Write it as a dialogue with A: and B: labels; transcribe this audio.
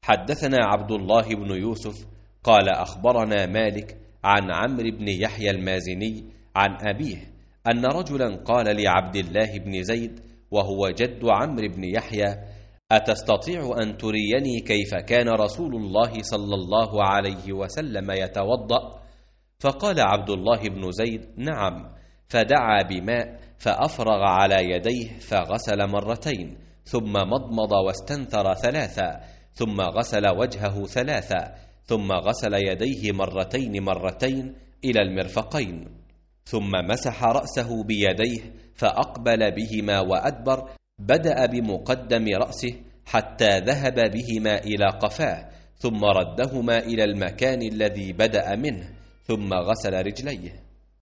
A: حدثنا عبد الله بن يوسف قال أخبرنا مالك عن عمرو بن يحيى المازني عن أبيه أن رجلا قال لعبد الله بن زيد وهو جد عمرو بن يحيى: أتستطيع أن تريني كيف كان رسول الله صلى الله عليه وسلم يتوضأ؟ فقال عبد الله بن زيد: نعم. فدعا بماء فأفرغ على يديه فغسل مرتين، ثم مضمض واستنثر ثلاثا، ثم غسل وجهه ثلاثا، ثم غسل يديه مرتين إلى المرفقين، ثم مسح رأسه بيديه فأقبل بهما وأدبر، بدأ بمقدم رأسه حتى ذهب بهما إلى قفاه، ثم ردهما إلى المكان الذي بدأ منه، ثم غسل رجليه.